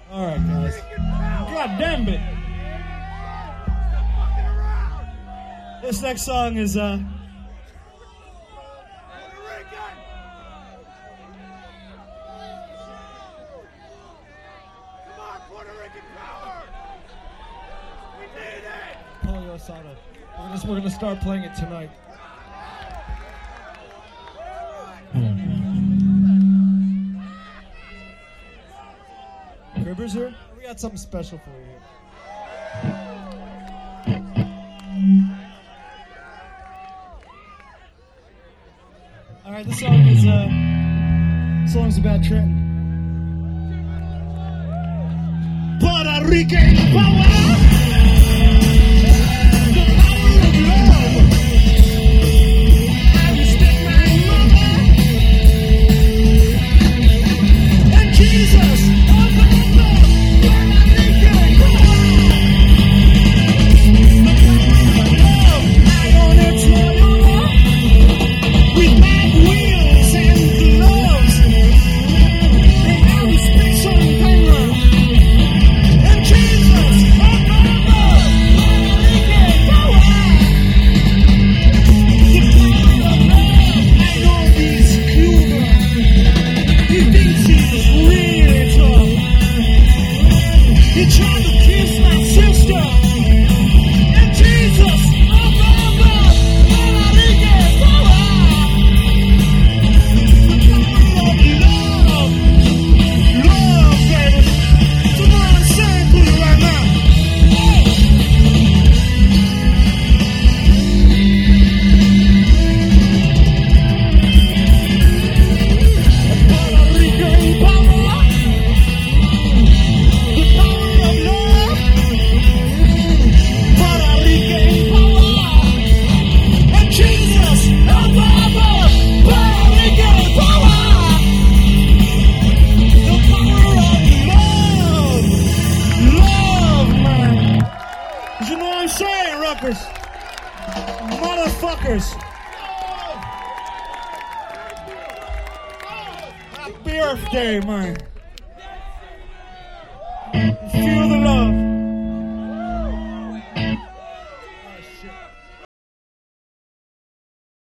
All right, guys. God damn it. This next song is Polio Asada. We're gonna start playing it tonight. Cribbers here? We got something special for you here. All right, this song's about Trenton. Puerto Rican power. Motherfuckers. Happy Earth Day, man. Feel the love.